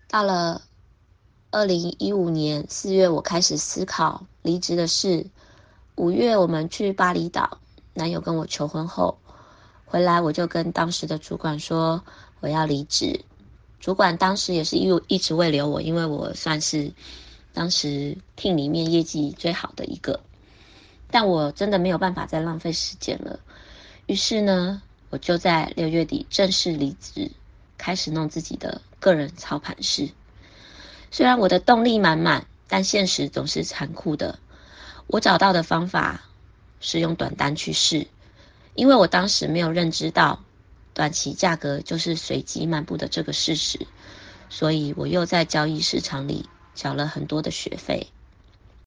到了2015年4月，我开始思考离职的事。5月我们去巴厘岛，男友跟我求婚后，回来我就跟当时的主管说我要离职。主管当时也是一直未留我，因为我算是当时 team 里面业绩最好的一个，但我真的没有办法再浪费时间了。于是呢，我就在6月底正式离职，开始弄自己的个人操盘室。虽然我的动力满满，但现实总是残酷的。我找到的方法是用短单去试，因为我当时没有认知到短期价格就是随机漫步的这个事实，所以我又在交易市场里缴了很多的学费。